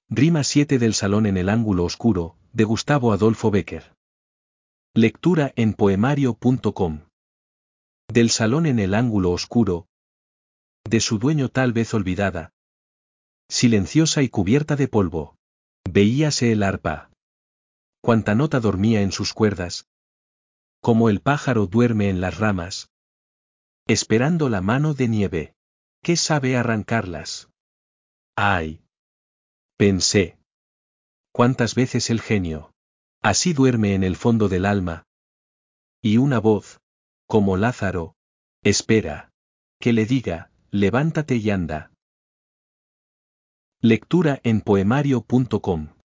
Rima 7 del Salón en el ángulo oscuro, de Gustavo Adolfo Bécquer. Lectura en poemario.com. Del salón en el ángulo oscuro, de su dueño tal vez olvidada, silenciosa y cubierta de polvo, veíase el arpa. Cuánta nota dormía en sus cuerdas, como el pájaro duerme en las ramas, esperando la mano de nieve, que sabe arrancarlas. ¡Ay! Pensé. Cuántas veces el genio, así duerme en el fondo del alma. Y una voz, como Lázaro, espera, que le diga, levántate y anda. Lectura en poemario.com